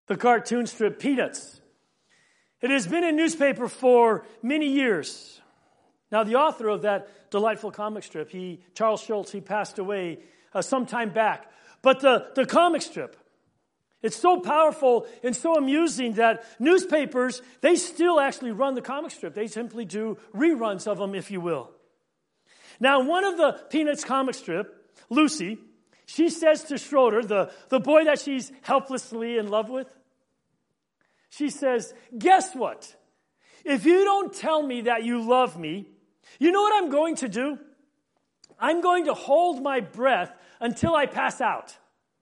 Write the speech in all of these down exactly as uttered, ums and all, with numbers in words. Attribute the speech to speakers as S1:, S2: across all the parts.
S1: the cartoon strip Peanuts. It has been in newspaper for many years. Now, the author of that delightful comic strip, he Charles Schulz, he passed away uh, some time back. But the, the comic strip, it's so powerful and so amusing that newspapers, they still actually run the comic strip. They simply do reruns of them, if you will. Now, one of the Peanuts comic strip, Lucy, she says to Schroeder, the, the boy that she's helplessly in love with, she says, guess what? If you don't tell me that you love me, you know what I'm going to do? I'm going to hold my breath until I pass out.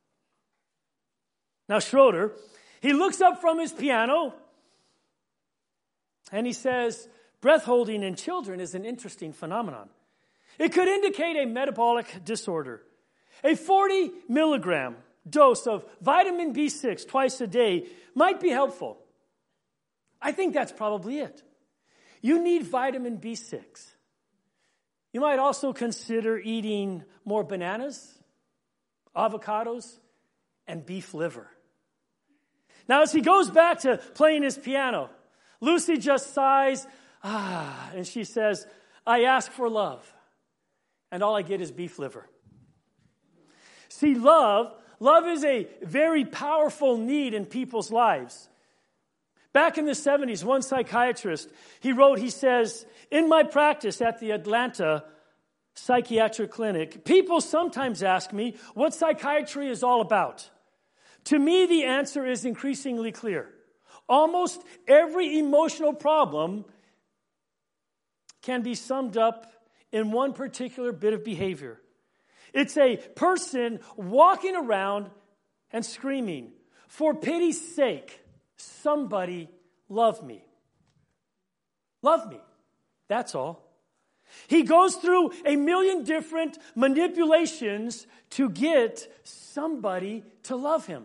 S1: Now, Schroeder, he looks up from his piano and he says, breath holding in children is an interesting phenomenon. It could indicate a metabolic disorder. A forty milligram dose of vitamin B six twice a day might be helpful. I think that's probably it. You need vitamin B six. You might also consider eating more bananas, avocados, and beef liver. Now, as he goes back to playing his piano, Lucy just sighs, ah, and she says, I ask for love, and all I get is beef liver. See, love, love is a very powerful need in people's lives. Back in the seventies, one psychiatrist, he wrote, he says, in my practice at the Atlanta Psychiatric Clinic, people sometimes ask me what psychiatry is all about. To me, the answer is increasingly clear. Almost every emotional problem can be summed up in one particular bit of behavior. It's a person walking around and screaming, for pity's sake, somebody love me. Love me. That's all. He goes through a million different manipulations to get somebody to love him.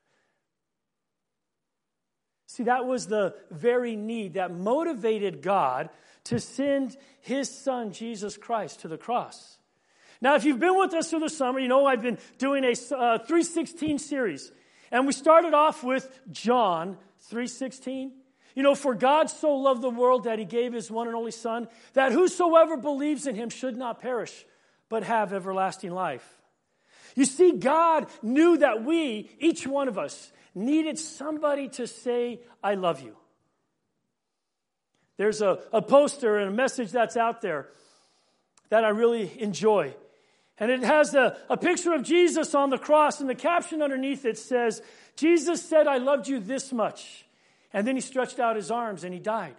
S1: See, that was the very need that motivated God to send his son, Jesus Christ, to the cross. Now, if you've been with us through the summer, you know I've been doing a uh, three sixteen series. And we started off with John three sixteen. You know, for God so loved the world that he gave his one and only Son, that whosoever believes in him should not perish, but have everlasting life. You see, God knew that we, each one of us, needed somebody to say, I love you. There's a, a poster and a message that's out there that I really enjoy. And it has a, a picture of Jesus on the cross, and the caption underneath it says, Jesus said, I loved you this much. And then he stretched out his arms and he died.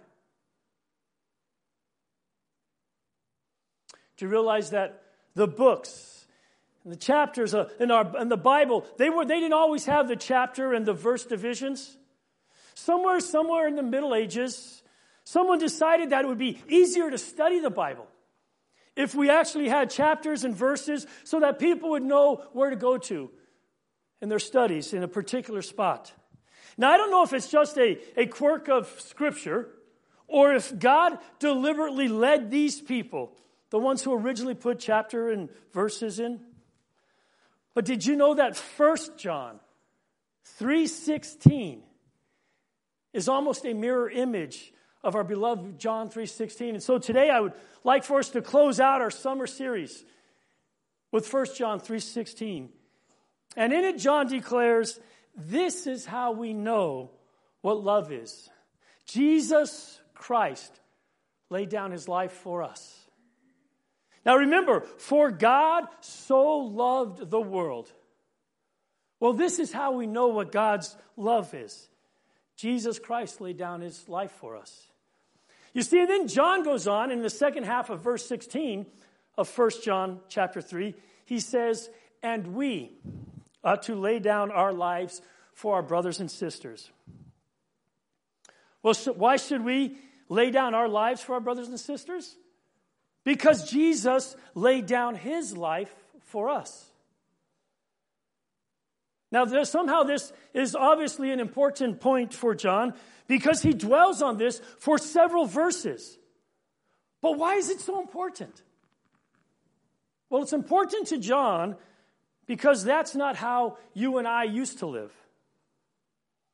S1: Do you realize that the books and the chapters in our in the Bible, they were they didn't always have the chapter and the verse divisions? Somewhere, somewhere in the Middle Ages, someone decided that it would be easier to study the Bible if we actually had chapters and verses so that people would know where to go to in their studies in a particular spot. Now, I don't know if it's just a, a quirk of Scripture or if God deliberately led these people, the ones who originally put chapter and verses in. But did you know that First John three sixteen is almost a mirror image of our beloved John three sixteen? And so today I would like for us to close out our summer series with First John three sixteen. And in it, John declares, this is how we know what love is. Jesus Christ laid down his life for us. Now remember, for God so loved the world. Well, this is how we know what God's love is. Jesus Christ laid down his life for us. You see, and then John goes on in the second half of verse sixteen of First John chapter three. He says, and we ought to lay down our lives for our brothers and sisters. Well, so why should we lay down our lives for our brothers and sisters? Because Jesus laid down his life for us. Now, there, somehow this is obviously an important point for John because he dwells on this for several verses. But why is it so important? Well, it's important to John because that's not how you and I used to live.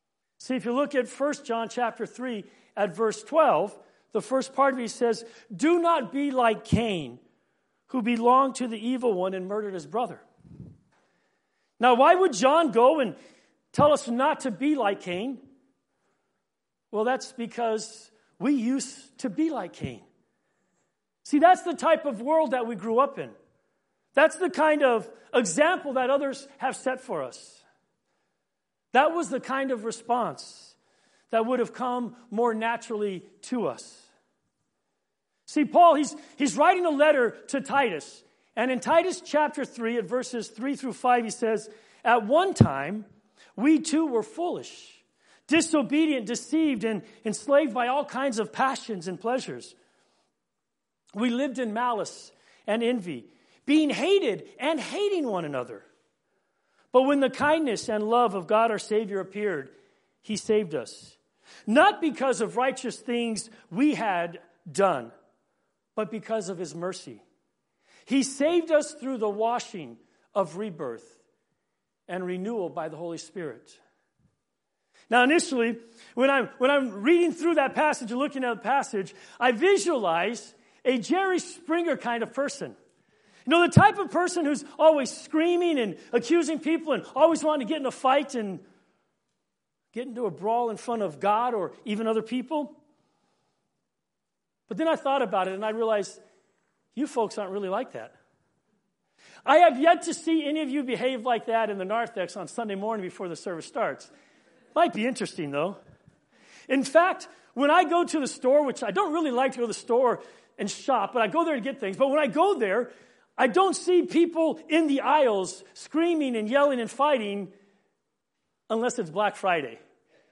S1: See, if you look at First John chapter three at verse twelve, the first part of it says, do not be like Cain, who belonged to the evil one and murdered his brother. Now, why would John go and tell us not to be like Cain? Well, that's because we used to be like Cain. See, that's the type of world that we grew up in. That's the kind of example that others have set for us. That was the kind of response that would have come more naturally to us. See, Paul, he's, he's writing a letter to Titus. And in Titus chapter three, at verses three through five, he says, at one time, we too were foolish, disobedient, deceived, and enslaved by all kinds of passions and pleasures. We lived in malice and envy, being hated and hating one another. But when the kindness and love of God our Savior appeared, he saved us. Not because of righteous things we had done, but because of his mercy. He saved us through the washing of rebirth and renewal by the Holy Spirit. Now, initially, when I'm, when I'm reading through that passage and looking at the passage, I visualize a Jerry Springer kind of person. You know, the type of person who's always screaming and accusing people and always wanting to get in a fight and get into a brawl in front of God or even other people. But then I thought about it and I realized, you folks aren't really like that. I have yet to see any of you behave like that in the narthex on Sunday morning before the service starts. Might be interesting, though. In fact, when I go to the store, which I don't really like to go to the store and shop, but I go there to get things. But when I go there, I don't see people in the aisles screaming and yelling and fighting unless it's Black Friday.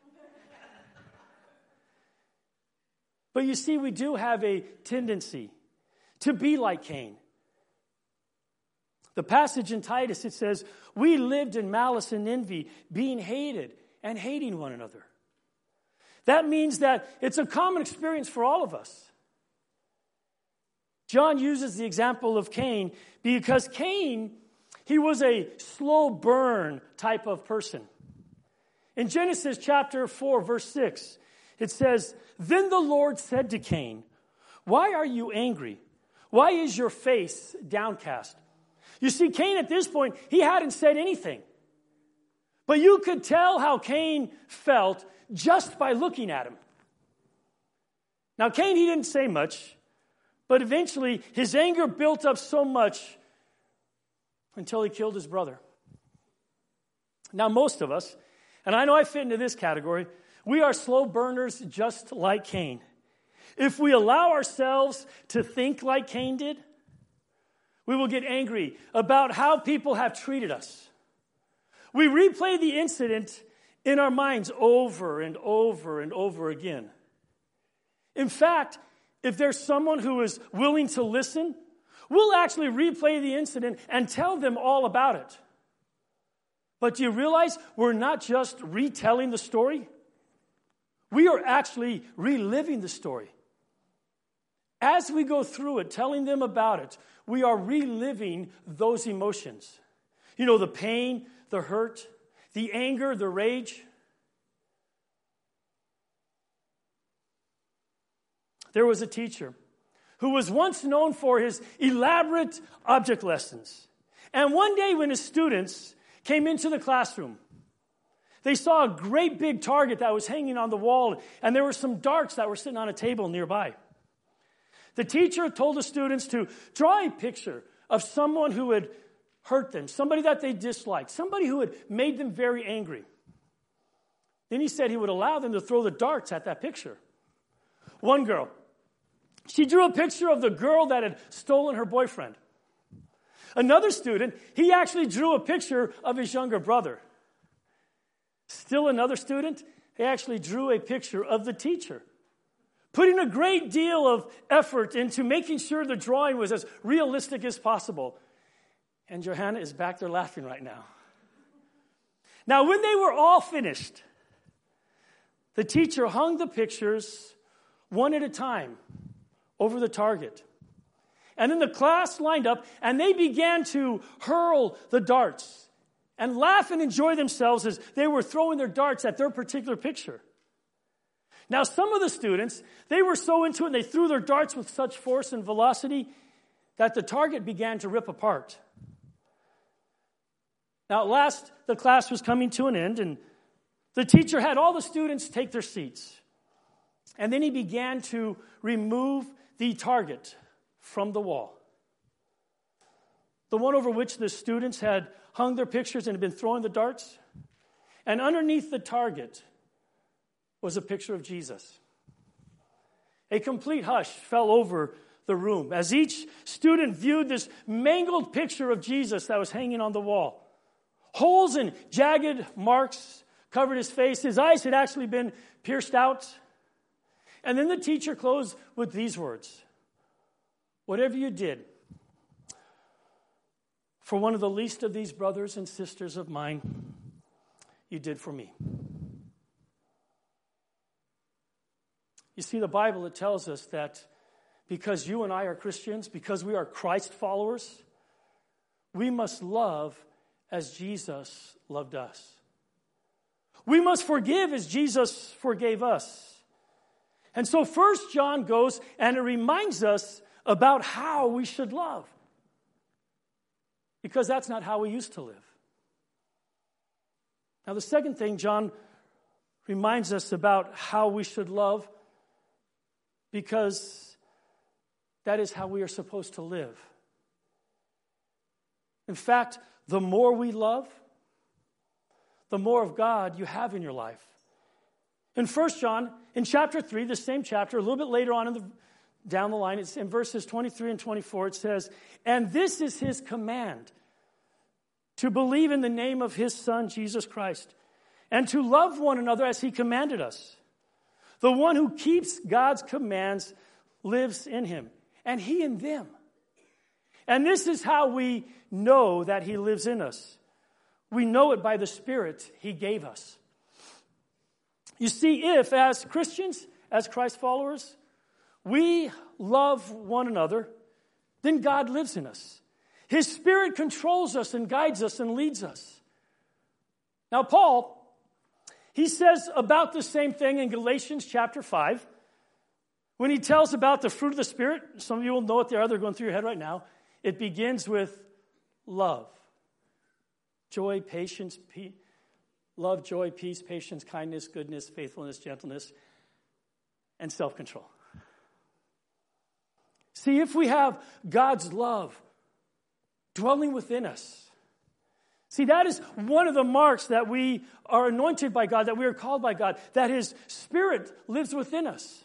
S1: But you see, we do have a tendency to be like Cain. The passage in Titus, it says, we lived in malice and envy, being hated and hating one another. That means that it's a common experience for all of us. John uses the example of Cain because Cain, he was a slow burn type of person. In Genesis chapter four, verse six, it says, then the Lord said to Cain, why are you angry? Why is your face downcast? You see, Cain at this point, he hadn't said anything. But you could tell how Cain felt just by looking at him. Now, Cain, he didn't say much, but eventually his anger built up so much until he killed his brother. Now, most of us, and I know I fit into this category, we are slow burners just like Cain. If we allow ourselves to think like Cain did, we will get angry about how people have treated us. We replay the incident in our minds over and over and over again. In fact, if there's someone who is willing to listen, we'll actually replay the incident and tell them all about it. But do you realize we're not just retelling the story? We are actually reliving the story. As we go through it, telling them about it, we are reliving those emotions. You know, the pain, the hurt, the anger, the rage. There was a teacher who was once known for his elaborate object lessons. And one day when his students came into the classroom, they saw a great big target that was hanging on the wall, and there were some darts that were sitting on a table nearby. The teacher told the students to draw a picture of someone who had hurt them, somebody that they disliked, somebody who had made them very angry. Then he said he would allow them to throw the darts at that picture. One girl, she drew a picture of the girl that had stolen her boyfriend. Another student, he actually drew a picture of his younger brother. Still another student, he actually drew a picture of the teacher, putting a great deal of effort into making sure the drawing was as realistic as possible. And Johanna is back there laughing right now. Now, when they were all finished, the teacher hung the pictures one at a time over the target. And then the class lined up, and they began to hurl the darts and laugh and enjoy themselves as they were throwing their darts at their particular picture. Now, some of the students, they were so into it and they threw their darts with such force and velocity that the target began to rip apart. Now, at last, the class was coming to an end, and the teacher had all the students take their seats. And then he began to remove the target from the wall. The one over which the students had hung their pictures and had been throwing the darts. And underneath the target was a picture of Jesus. A complete hush fell over the room as each student viewed this mangled picture of Jesus that was hanging on the wall. Holes and jagged marks covered his face. His eyes had actually been pierced out. And then the teacher closed with these words: "Whatever you did for one of the least of these brothers and sisters of mine, you did for me." You see, the Bible, it tells us that because you and I are Christians, because we are Christ followers, we must love as Jesus loved us. We must forgive as Jesus forgave us. And so First John goes and it reminds us about how we should love. Because that's not how we used to live. Now, the second thing John reminds us about how we should love, because that is how we are supposed to live. In fact, the more we love, the more of God you have in your life. In First John, in chapter three, the same chapter, a little bit later on in the, down the line, it's in verses twenty-three and twenty-four, it says, "And this is his command, to believe in the name of his Son, Jesus Christ, and to love one another as he commanded us. The one who keeps God's commands lives in him, and he in them. And this is how we know that he lives in us. We know it by the Spirit he gave us." You see, if as Christians, as Christ followers, we love one another, then God lives in us. His Spirit controls us and guides us and leads us. Now, Paul, he says about the same thing in Galatians chapter five. When he tells about the fruit of the Spirit, some of you will know what they are. They're going through your head right now. It begins with love, joy, patience, peace, love, joy, peace, patience, kindness, goodness, faithfulness, gentleness, and self-control. See, if we have God's love dwelling within us, see, that is one of the marks that we are anointed by God, that we are called by God, that his Spirit lives within us.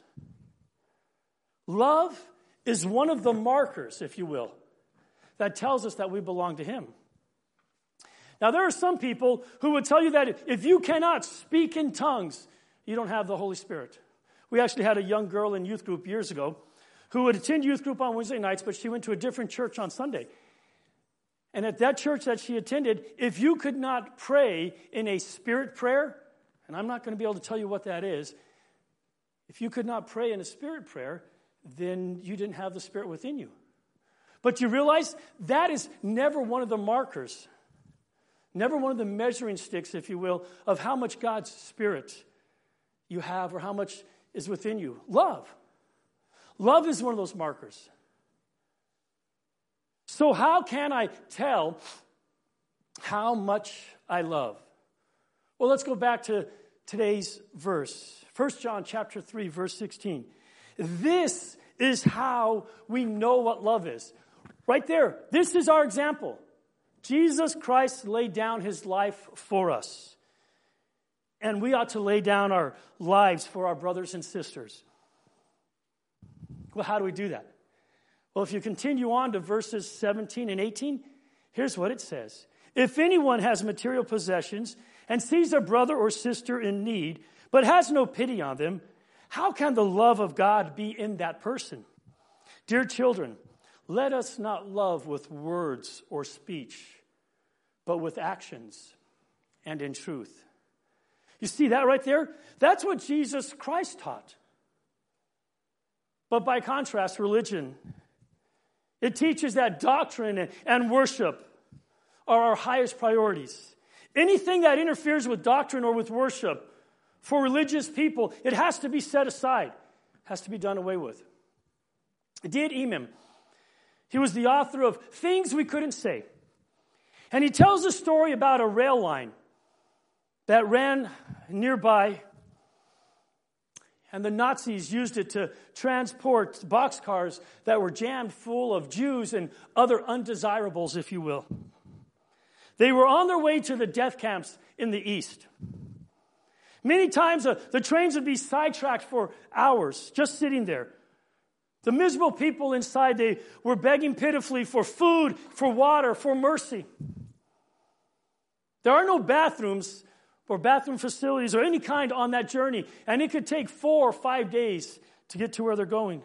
S1: Love is one of the markers, if you will, that tells us that we belong to him. Now, there are some people who would tell you that if you cannot speak in tongues, you don't have the Holy Spirit. We actually had a young girl in youth group years ago who would attend youth group on Wednesday nights, but she went to a different church on Sunday. And at that church that she attended, if you could not pray in a spirit prayer, and I'm not going to be able to tell you what that is, if you could not pray in a spirit prayer, then you didn't have the Spirit within you. But you realize that is never one of the markers, never one of the measuring sticks, if you will, of how much God's Spirit you have or how much is within you. Love. Love is one of those markers. So how can I tell how much I love? Well, let's go back to today's verse. First John chapter three, verse sixteen. This is how we know what love is. Right there. This is our example. Jesus Christ laid down his life for us. And we ought to lay down our lives for our brothers and sisters. Well, how do we do that? Well, if you continue on to verses seventeen and eighteen, here's what it says. If anyone has material possessions and sees a brother or sister in need, but has no pity on them, how can the love of God be in that person? Dear children, let us not love with words or speech, but with actions and in truth. You see that right there? That's what Jesus Christ taught. But by contrast, religion, it teaches that doctrine and worship are our highest priorities. Anything that interferes with doctrine or with worship for religious people, it has to be set aside, has to be done away with. D. Imam, he was the author of Things We Couldn't Say. And he tells a story about a rail line that ran nearby, and the Nazis used it to transport boxcars that were jammed full of Jews and other undesirables, if you will. They were on their way to the death camps in the east. Many times uh, the trains would be sidetracked for hours, just sitting there. The miserable people inside, they were begging pitifully for food, for water, for mercy. There are no bathrooms or bathroom facilities or any kind on that journey, and it could take four or five days to get to where they're going.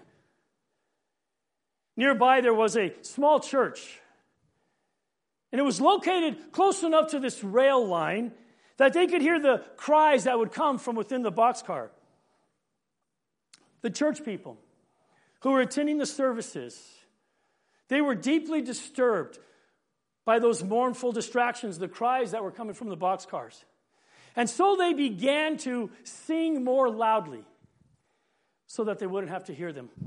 S1: Nearby, there was a small church, and it was located close enough to this rail line that they could hear the cries that would come from within the boxcar. The church people who were attending the services, they were deeply disturbed by those mournful distractions, the cries that were coming from the boxcars. And so they began to sing more loudly so that they wouldn't have to hear them.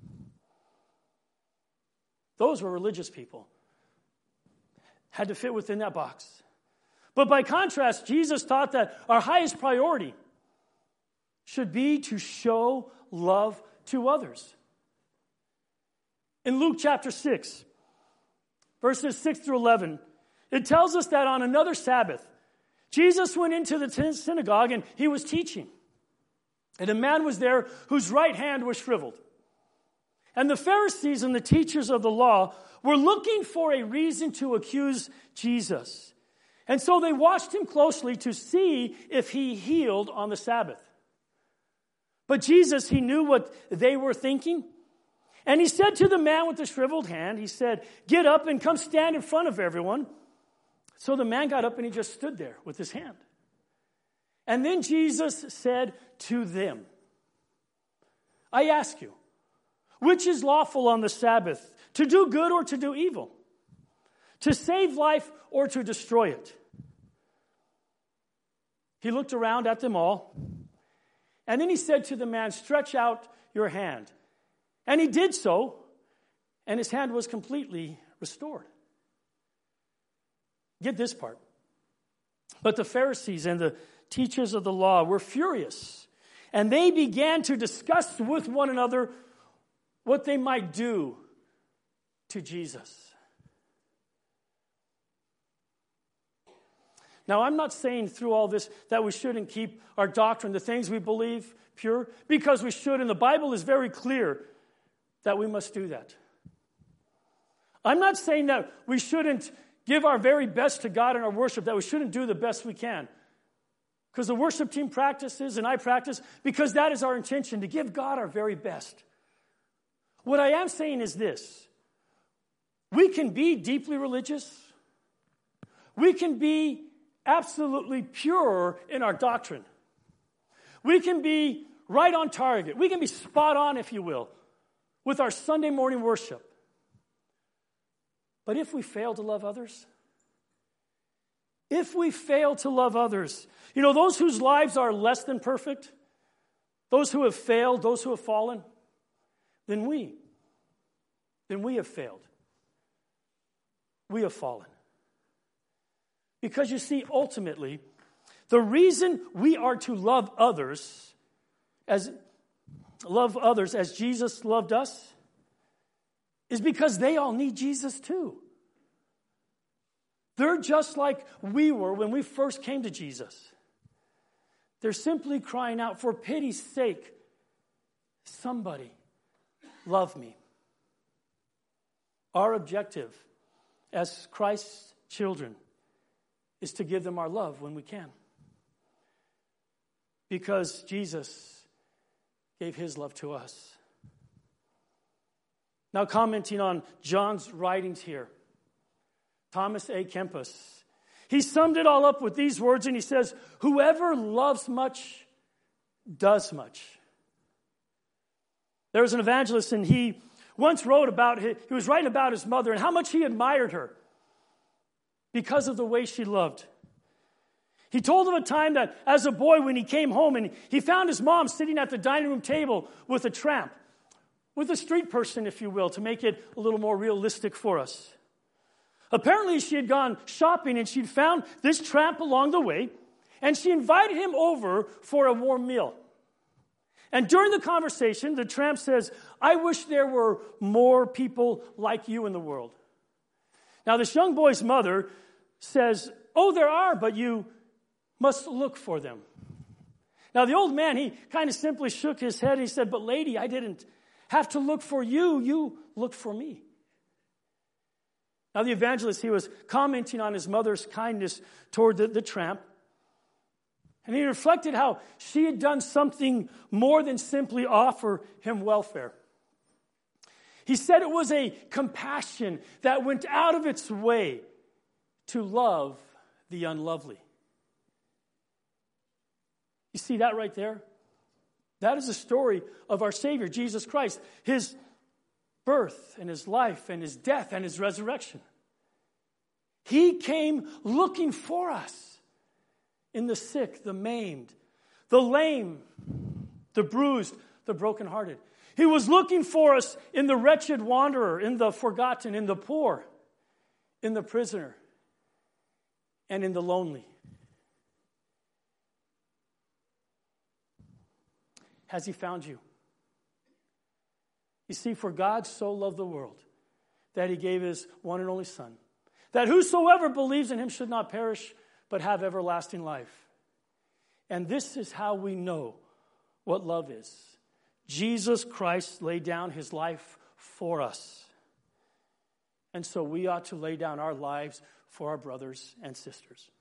S1: Those were religious people. Had to fit within that box. But by contrast, Jesus taught that our highest priority should be to show love to others. In Luke chapter six, verses six through eleven, it tells us that on another Sabbath, Jesus went into the synagogue and he was teaching. And a man was there whose right hand was shriveled. And the Pharisees and the teachers of the law were looking for a reason to accuse Jesus. And so they watched him closely to see if he healed on the Sabbath. But Jesus, he knew what they were thinking. And he said to the man with the shriveled hand, he said, "Get up and come stand in front of everyone." So the man got up and he just stood there with his hand. And then Jesus said to them, "I ask you, which is lawful on the Sabbath, to do good or to do evil? To save life or to destroy it?" He looked around at them all, and then he said to the man, "Stretch out your hand." And he did so, and his hand was completely restored. Get this part. But the Pharisees and the teachers of the law were furious, and they began to discuss with one another what they might do to Jesus. Now, I'm not saying through all this that we shouldn't keep our doctrine, the things we believe, pure, because we should, and the Bible is very clear that we must do that. I'm not saying that we shouldn't give our very best to God in our worship, that we shouldn't do the best we can. Because the worship team practices and I practice, because that is our intention, to give God our very best. What I am saying is this: we can be deeply religious. We can be absolutely pure in our doctrine. We can be right on target. We can be spot on, if you will, with our Sunday morning worship. But if we fail to love others, if we fail to love others, you know, those whose lives are less than perfect, those who have failed, those who have fallen, then we, then we have failed. We have fallen. Because you see, ultimately, the reason we are to love others as love others as Jesus loved us is because they all need Jesus too. They're just like we were when we first came to Jesus. They're simply crying out, "For pity's sake, somebody love me." Our objective as Christ's children is to give them our love when we can. Because Jesus gave his love to us. Now, commenting on John's writings here, Thomas A. Kempis, he summed it all up with these words, and he says, "Whoever loves much does much." There was an evangelist, and he once wrote about, he was writing about his mother and how much he admired her because of the way she loved. He told of a time that as a boy when he came home and he found his mom sitting at the dining room table with a tramp, with a street person, if you will, to make it a little more realistic for us. Apparently, she had gone shopping and she'd found this tramp along the way, and she invited him over for a warm meal. And during the conversation, the tramp says, "I wish there were more people like you in the world." Now, this young boy's mother says, "Oh, there are, but you must look for them." Now, the old man, he kind of simply shook his head and he said, "But lady, I didn't have to look for you. You looked for me." Now, the evangelist, he was commenting on his mother's kindness toward the, the tramp. And he reflected how she had done something more than simply offer him welfare. He said it was a compassion that went out of its way to love the unlovely. You see that right there? That is the story of our Savior, Jesus Christ. His birth and his life and his death and his resurrection. He came looking for us in the sick, the maimed, the lame, the bruised, the brokenhearted. He was looking for us in the wretched wanderer, in the forgotten, in the poor, in the prisoner, and in the lonely. Has he found you? You see, for God so loved the world that he gave his one and only Son, that whosoever believes in him should not perish, but have everlasting life. And this is how we know what love is. Jesus Christ laid down his life for us. And so we ought to lay down our lives for our brothers and sisters.